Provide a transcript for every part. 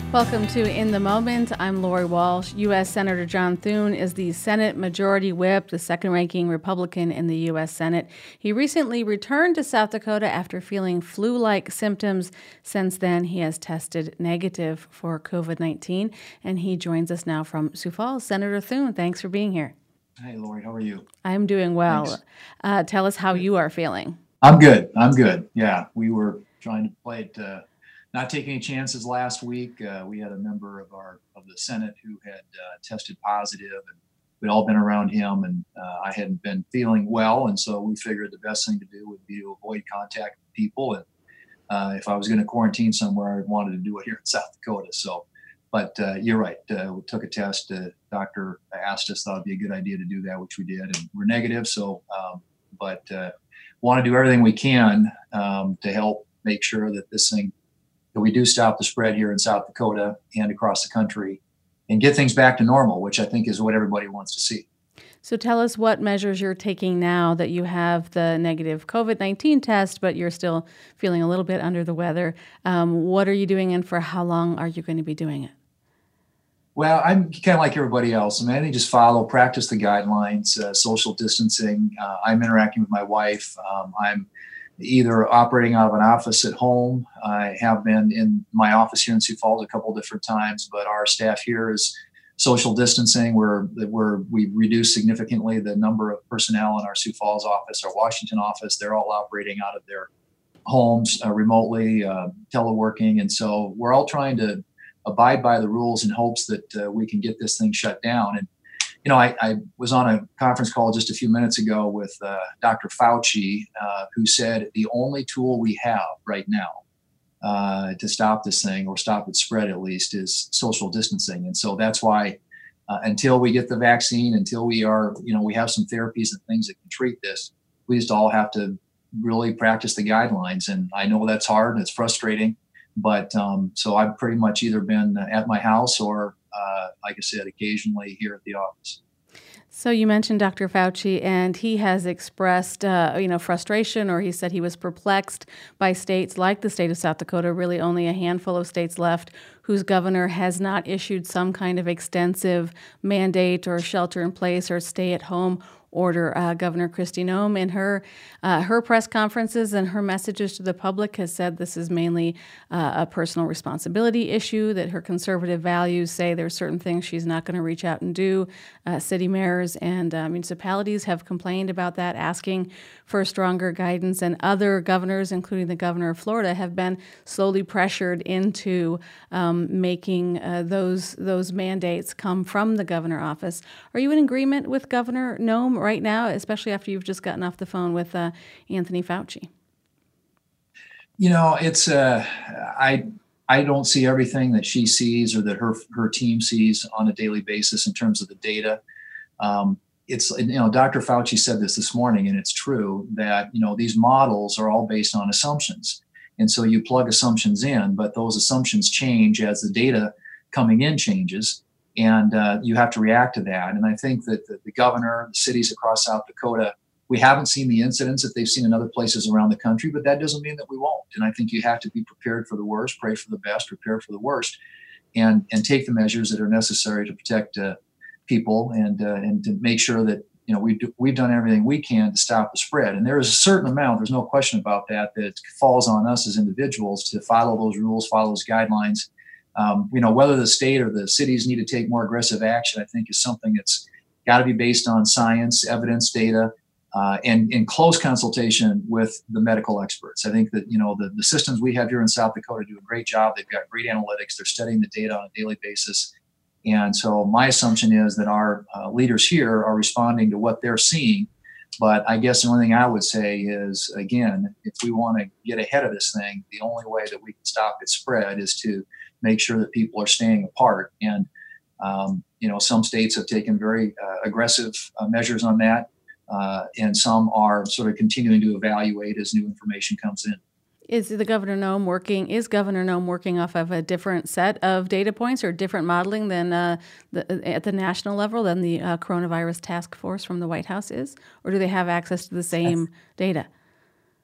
Welcome to In the Moment. I'm Lori Walsh. U.S. Senator John Thune is the Senate Majority Whip, the second-ranking Republican in the U.S. Senate. He recently returned to South Dakota after feeling flu-like symptoms. Since then, he has tested negative for COVID-19, and he joins us now from Sioux Falls. Senator Thune, thanks for being here. Hey, Lori, how are you? I'm doing well. Tell us how you are feeling. I'm good. Yeah, we were trying to play it, not take any chances last week. We had a member of the Senate who had tested positive, and we'd all been around him, and I hadn't been feeling well, and so we figured the best thing to do would be to avoid contact with people. And if I was going to quarantine somewhere, I wanted to do it here in South Dakota. So, but you're right. We took a test. The doctor asked us, thought it'd be a good idea to do that, which we did, and we're negative. So, but want to do everything we can to help make sure that that we do stop the spread here in South Dakota and across the country and get things back to normal, which I think is what everybody wants to see. So tell us what measures you're taking now that you have the negative COVID-19 test, but you're still feeling a little bit under the weather. What are you doing, and for how long are you going to be doing it? Well, I'm kind of like everybody else. I mean, I think just practice the guidelines, social distancing. I'm interacting with my wife. I'm either operating out of an office at home. I have been in my office here in Sioux Falls a couple different times, but our staff here is social distancing, where we reduced significantly the number of personnel in our Sioux Falls office, our Washington office. They're all operating out of their homes remotely, teleworking. And so we're all trying to abide by the rules in hopes that we can get this thing shut down. And I was on a conference call just a few minutes ago with Dr. Fauci, who said the only tool we have right now to stop this thing, or stop its spread at least, is social distancing. And so that's why until we get the vaccine, until we have some therapies and things that can treat this, we just all have to really practice the guidelines. And I know that's hard and it's frustrating, but so I've pretty much either been at my house or like I said, occasionally here at the office. So you mentioned Dr. Fauci, and he has expressed, frustration, or he said he was perplexed by states like the state of South Dakota, really only a handful of states left, whose governor has not issued some kind of extensive mandate or shelter in place or stay at home order. Governor Kristi Noem, in her press conferences and her messages to the public, has said this is mainly a personal responsibility issue, that her conservative values say there's certain things she's not going to reach out and do. City mayors and municipalities have complained about that, asking for stronger guidance, and other governors, including the governor of Florida, have been slowly pressured into making those mandates come from the governor office. Are you in agreement with Governor Noem right now, especially after you've just gotten off the phone with Anthony Fauci? It's I don't see everything that she sees or that her team sees on a daily basis in terms of the data. Dr. Fauci said this morning, and it's true that these models are all based on assumptions, and so you plug assumptions in, but those assumptions change as the data coming in changes. And you have to react to that. And I think that the governor, the cities across South Dakota, we haven't seen the incidents that they've seen in other places around the country, but that doesn't mean that we won't. And I think you have to be prepared for the worst, pray for the best, prepare for the worst, and take the measures that are necessary to protect people and to make sure that we've done everything we can to stop the spread. And there is a certain amount, there's no question about that falls on us as individuals to follow those rules, follow those guidelines. Whether the state or the cities need to take more aggressive action, I think, is something that's got to be based on science, evidence, data, and in close consultation with the medical experts. I think that, the systems we have here in South Dakota do a great job. They've got great analytics. They're studying the data on a daily basis. And so my assumption is that our leaders here are responding to what they're seeing. But I guess the only thing I would say is, again, if we want to get ahead of this thing, the only way that we can stop its spread is to make sure that people are staying apart. And, some states have taken very aggressive measures on that. And some are sort of continuing to evaluate as new information comes in. Is Governor Noem working off of a different set of data points or different modeling than at the national level than the coronavirus task force from the White House is? Or do they have access to the same data?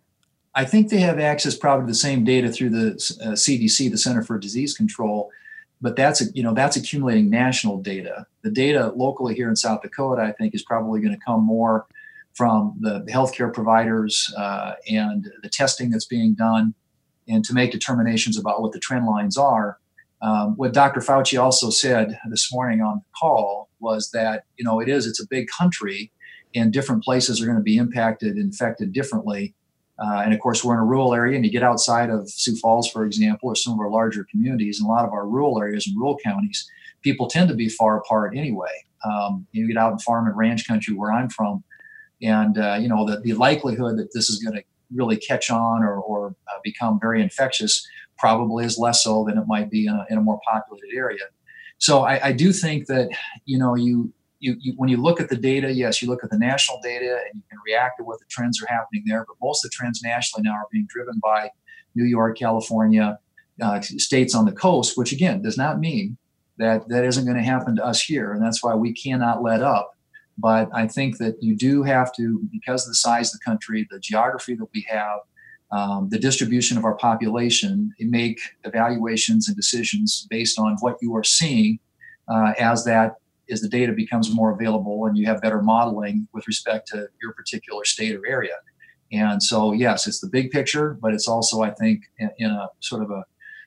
I think they have access probably to the same data through the CDC, the Center for Disease Control. but that's accumulating national data. The data locally here in South Dakota, I think, is probably going to come more from the healthcare providers and the testing that's being done, and to make determinations about what the trend lines are. What Dr. Fauci also said this morning on the call was that it's a big country, and different places are going to be impacted and affected differently. And of course, we're in a rural area, and you get outside of Sioux Falls, for example, or some of our larger communities, and a lot of our rural areas and rural counties, people tend to be far apart anyway. You get out in farm and ranch country where I'm from, and the likelihood that this is going to really catch on or become very infectious probably is less so than it might be in a more populated area. So I do think that you when you look at the data, yes, you look at the national data and you can react to what the trends are happening there. But most of the trends nationally now are being driven by New York, California, states on the coast, which again does not mean that isn't going to happen to us here. And that's why we cannot let up. But I think that you do have to, because of the size of the country, the geography that we have, the distribution of our population, make evaluations and decisions based on what you are seeing as the data becomes more available and you have better modeling with respect to your particular state or area. And so, yes, it's the big picture, but it's also, I think, in a sort of a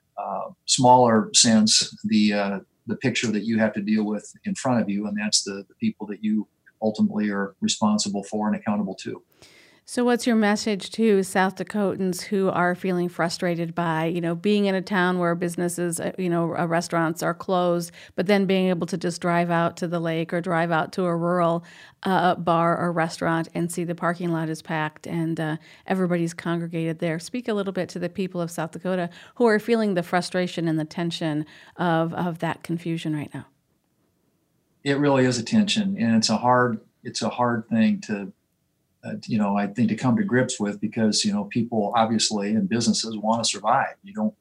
smaller sense, the picture that you have to deal with in front of you, and that's the people that you ultimately are responsible for and accountable to. So what's your message to South Dakotans who are feeling frustrated by, being in a town where businesses, restaurants are closed, but then being able to just drive out to the lake or drive out to a rural bar or restaurant and see the parking lot is packed and everybody's congregated there? Speak a little bit to the people of South Dakota who are feeling the frustration and the tension of that confusion right now. It really is a tension, and it's a hard thing to I think to come to grips with, because people obviously and businesses want to survive. You don't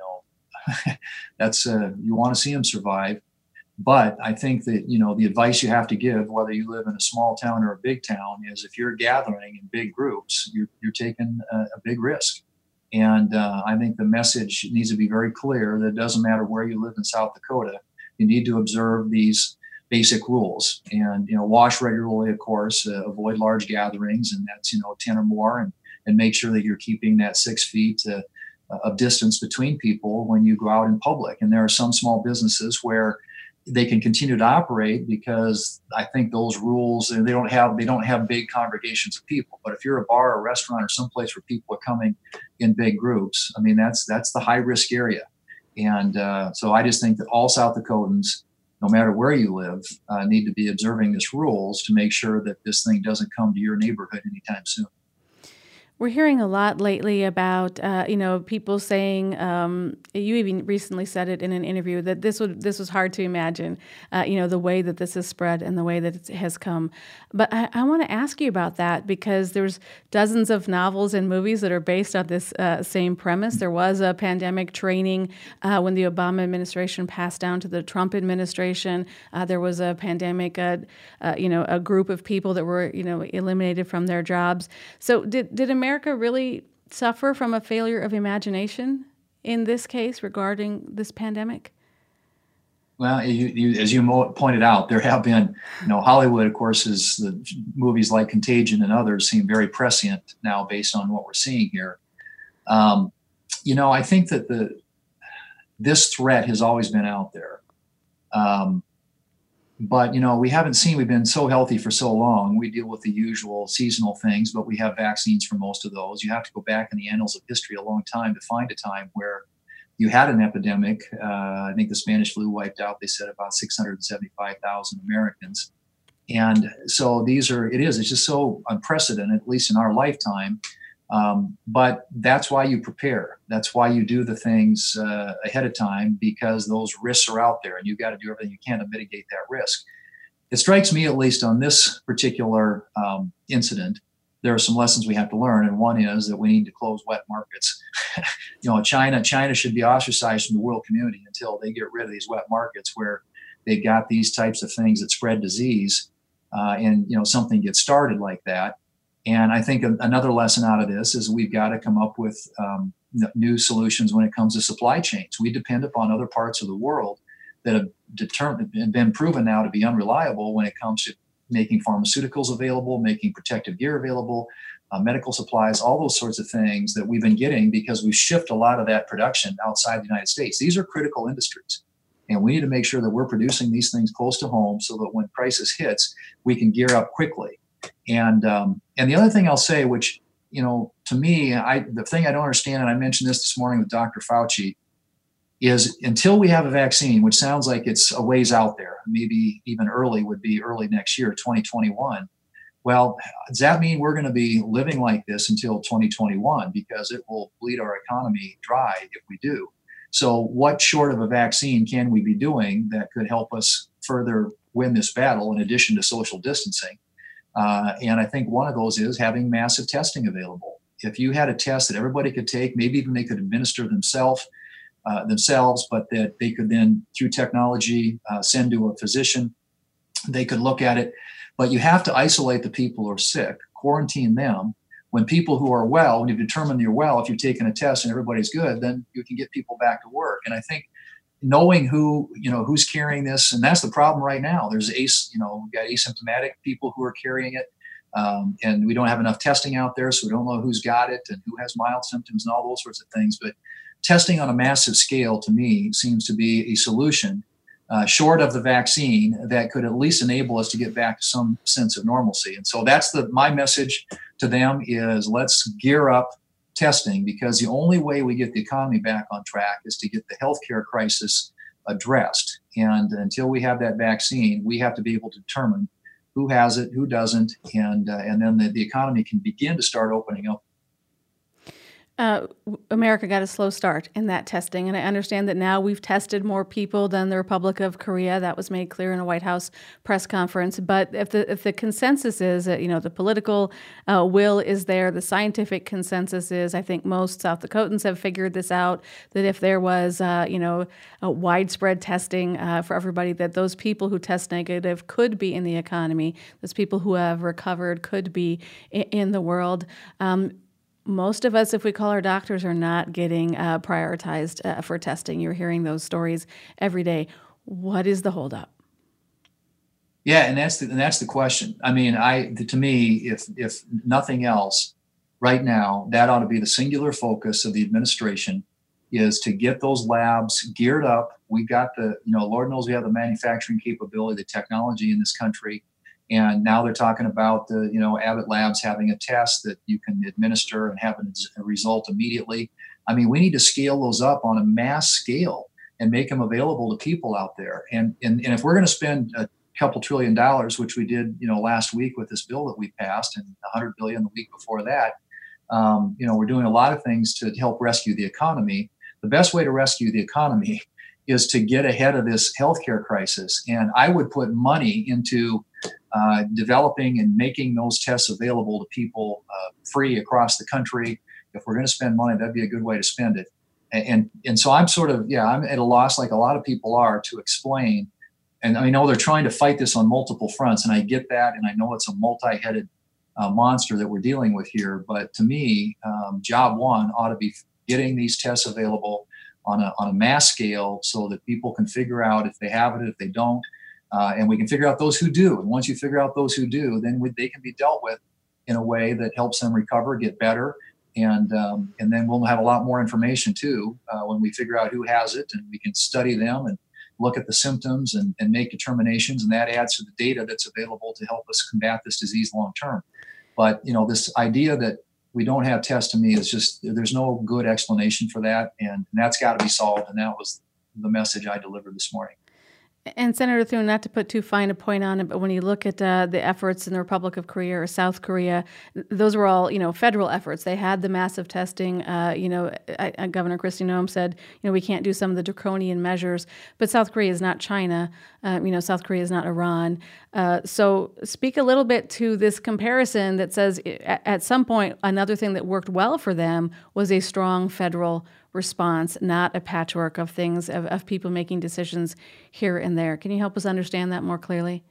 that's you want to see them survive. But I think that the advice you have to give, whether you live in a small town or a big town, is if you're gathering in big groups, you're taking a big risk. And I think the message needs to be very clear that it doesn't matter where you live in South Dakota, you need to observe these basic rules, and wash regularly, of course, avoid large gatherings, and that's 10 or more, and make sure that you're keeping that 6 feet of distance between people when you go out in public. And there are some small businesses where they can continue to operate because I think those rules, they don't have big congregations of people. But if you're a bar or restaurant or someplace where people are coming in big groups, I mean that's the high risk area. And so I just think that all South Dakotans, no matter where you live, need to be observing these rules to make sure that this thing doesn't come to your neighborhood anytime soon. We're hearing a lot lately about, people saying, you even recently said it in an interview, that this was hard to imagine, the way that this has spread and the way that it has come. But I want to ask you about that, because there's dozens of novels and movies that are based on this same premise. There was a pandemic training when the Obama administration passed down to the Trump administration. There was a pandemic, a group of people that were, eliminated from their jobs. So did America really suffer from a failure of imagination in this case regarding this pandemic? Well, as you pointed out, there have been, Hollywood, of course, is the movies like Contagion and others seem very prescient now based on what we're seeing here. I think that this threat has always been out there. But, we've been so healthy for so long. We deal with the usual seasonal things, but we have vaccines for most of those. You have to go back in the annals of history a long time to find a time where you had an epidemic. I think the Spanish flu wiped out, they said, about 675,000 Americans. And so it's just so unprecedented, at least in our lifetime. But that's why you prepare. That's why you do the things ahead of time, because those risks are out there and you've got to do everything you can to mitigate that risk. It strikes me, at least on this particular incident, there are some lessons we have to learn. And one is that we need to close wet markets. China should be ostracized from the world community until they get rid of these wet markets where they've got these types of things that spread disease and something gets started like that. And I think another lesson out of this is we've got to come up with new solutions when it comes to supply chains. We depend upon other parts of the world that have been proven now to be unreliable when it comes to making pharmaceuticals available, making protective gear available, medical supplies, all those sorts of things that we've been getting because we've shifted a lot of that production outside the United States. These are critical industries. And we need to make sure that we're producing these things close to home so that when crisis hits, we can gear up quickly. And the other thing I'll say, which, to me, the thing I don't understand, and I mentioned this morning with Dr. Fauci, is until we have a vaccine, which sounds like it's a ways out there, maybe even would be early next year, 2021. Well, does that mean we're going to be living like this until 2021? Because it will bleed our economy dry if we do. So what short of a vaccine can we be doing that could help us further win this battle in addition to social distancing? And I think one of those is having massive testing available. If you had a test that everybody could take, maybe even they could administer themselves, but that they could then, through technology, send to a physician, they could look at it. But you have to isolate the people who are sick, quarantine them. When people who are well, when you've determined you're well, if you've taken a test and everybody's good, then you can get people back to work. And I think knowing who's carrying this, and that's the problem right now. We've got asymptomatic people who are carrying it. And we don't have enough testing out there, so we don't know who's got it and who has mild symptoms and all those sorts of things. But testing on a massive scale, to me, seems to be a solution, short of the vaccine, that could at least enable us to get back to some sense of normalcy. And so that's my message to them is let's gear up testing, because the only way we get the economy back on track is to get the healthcare crisis addressed. And until we have that vaccine, we have to be able to determine who has it, who doesn't, and then the economy can begin to start opening up. America got a slow start in that testing, and I understand that now we've tested more people than the Republic of Korea. That was made clear in a White House press conference. But if the consensus is that the political will is there, the scientific consensus is, I think most South Dakotans have figured this out, that if there was a widespread testing for everybody, that those people who test negative could be in the economy, those people who have recovered could be in the world. Most of us, if we call our doctors, are not getting prioritized for testing. You're hearing those stories every day. What is the holdup? Yeah, and that's the question. I mean, to me, if nothing else, right now, that ought to be the singular focus of the administration, is to get those labs geared up. We've got Lord knows we have the manufacturing capability, the technology in this country. And now they're talking about Abbott Labs having a test that you can administer and have a result immediately. I mean, we need to scale those up on a mass scale and make them available to people out there. And if we're going to spend a couple $1 trillion, which we did, last week with this bill that we passed, and $100 billion the week before that, we're doing a lot of things to help rescue the economy. The best way to rescue the economy is to get ahead of this healthcare crisis. And I would put money into developing and making those tests available to people free across the country. If we're going to spend money, that'd be a good way to spend it. And so I'm I'm at a loss, like a lot of people are, to explain. And I know they're trying to fight this on multiple fronts, and I get that, and I know it's a multi-headed monster that we're dealing with here. But to me, job one ought to be getting these tests available on a mass scale so that people can figure out if they have it, if they don't. And we can figure out those who do. And once you figure out those who do, then they can be dealt with in a way that helps them recover, get better. And then we'll have a lot more information too when we figure out who has it, and we can study them and look at the symptoms and make determinations. And that adds to the data that's available to help us combat this disease long term. But, this idea that we don't have tests, to me, is just, there's no good explanation for that. And that's got to be solved. And that was the message I delivered this morning. And Senator Thune, not to put too fine a point on it, but when you look at the efforts in the Republic of Korea or South Korea, those were all, federal efforts. They had the massive testing. Governor Kristi Noem said, we can't do some of the draconian measures. But South Korea is not China. South Korea is not Iran. So speak a little bit to this comparison that says at some point, another thing that worked well for them was a strong federal response, not a patchwork of things, of people making decisions here and there. Can you help us understand that more clearly?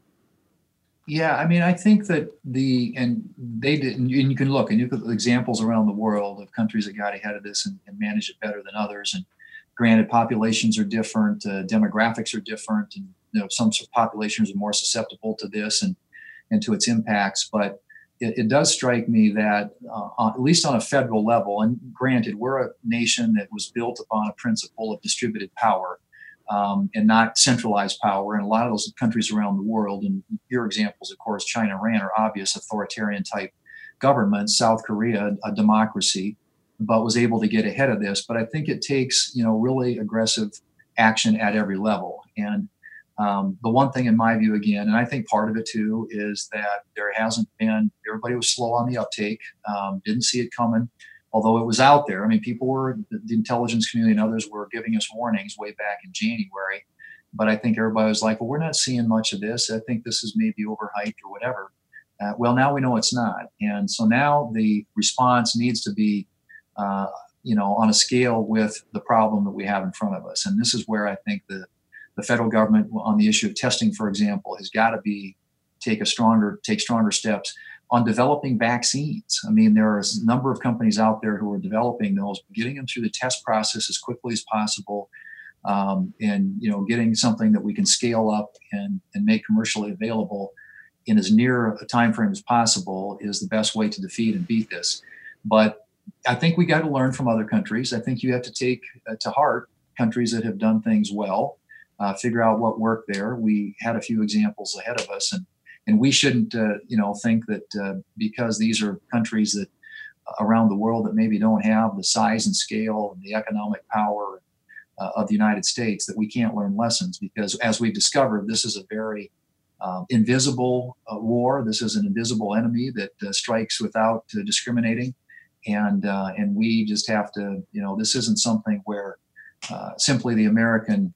Yeah, I mean, I think that they did, and you can look at examples around the world of countries that got ahead of this and managed it better than others. And Granted, populations are different, demographics are different, and some populations are more susceptible to this and to its impacts. But it does strike me that, at least on a federal level, and granted, we're a nation that was built upon a principle of distributed power, and not centralized power. And a lot of those countries around the world, and your examples, of course, China, Iran, are obvious authoritarian type governments. South Korea, a democracy, but was able to get ahead of this. But I think it takes, really aggressive action at every level. And the one thing, in my view, again, and I think part of it too, is that there hasn't been, everybody was slow on the uptake, didn't see it coming, although it was out there. I mean, the intelligence community and others were giving us warnings way back in January. But I think everybody was like, well, we're not seeing much of this. I think this is maybe overhyped or whatever. Well, now we know it's not. And so now the response needs to be, on a scale with the problem that we have in front of us. And this is where I think the federal government, on the issue of testing, for example, has got to take stronger steps on developing vaccines. I mean, there are a number of companies out there who are developing those, getting them through the test process as quickly as possible, and getting something that we can scale up and make commercially available in as near a time frame as possible is the best way to defeat and beat this. But I think we got to learn from other countries. I think you have to take to heart countries that have done things well, figure out what worked there. We had a few examples ahead of us, and we shouldn't, think that because these are countries that around the world that maybe don't have the size and scale and the economic power of the United States, that we can't learn lessons. Because as we've discovered, this is a very invisible war. This is an invisible enemy that strikes without discriminating. And we just have to, this isn't something where simply the American,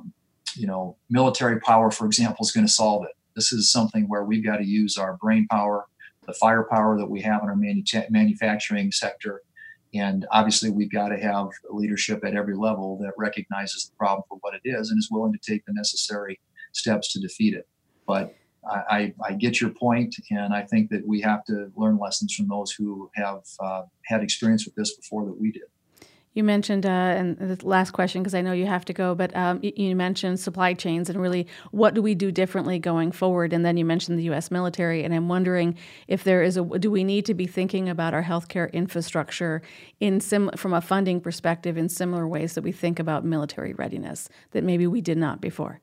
military power, for example, is going to solve it. This is something where we've got to use our brain power, the firepower that we have in our manufacturing sector. And obviously, we've got to have leadership at every level that recognizes the problem for what it is and is willing to take the necessary steps to defeat it. But I get your point, and I think that we have to learn lessons from those who have had experience with this before that we did. You mentioned, and the last question, because I know you have to go, but you mentioned supply chains and really what do we do differently going forward? And then you mentioned the U.S. military, and I'm wondering if do we need to be thinking about our healthcare infrastructure from a funding perspective in similar ways that we think about military readiness that maybe we did not before?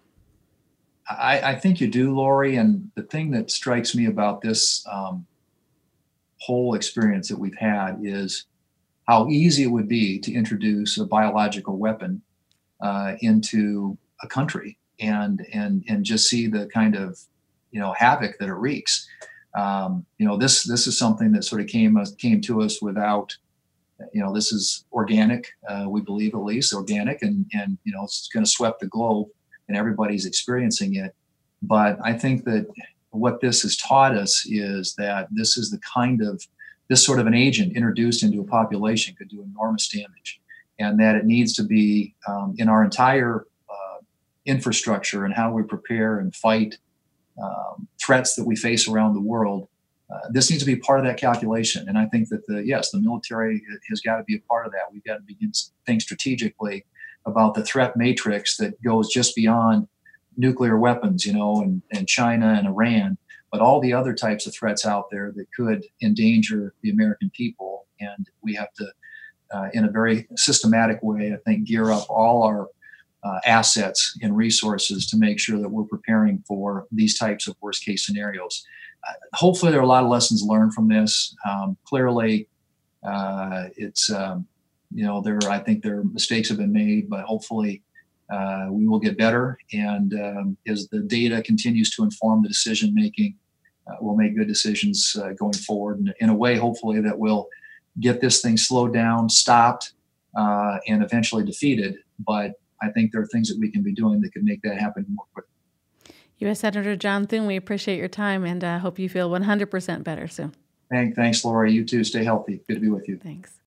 I think you do, Lori. And the thing that strikes me about this whole experience that we've had is how easy it would be to introduce a biological weapon into a country and just see the kind of havoc that it wreaks. This is something that sort of came to us without. This is organic. We believe, at least, organic, and it's going to sweep the globe, and everybody's experiencing it. But I think that what this has taught us is that this sort of an agent introduced into a population could do enormous damage, and that it needs to be in our entire infrastructure and how we prepare and fight threats that we face around the world. This needs to be part of that calculation. And I think that the military has got to be a part of that. We've got to begin to think strategically about the threat matrix that goes just beyond nuclear weapons, and China and Iran, but all the other types of threats out there that could endanger the American people. And we have to, in a very systematic way, I think, gear up all our assets and resources to make sure that we're preparing for these types of worst case scenarios. Hopefully there are a lot of lessons learned from this. Clearly, it's, I think there mistakes have been made, but hopefully we will get better. And as the data continues to inform the decision making, we'll make good decisions going forward. And in a way, hopefully, that will get this thing slowed down, stopped, and eventually defeated. But I think there are things that we can be doing that could make that happen more quickly. U.S. Senator John Thune, we appreciate your time and hope you feel 100% better soon. Thanks, Lori. You too. Stay healthy. Good to be with you. Thanks.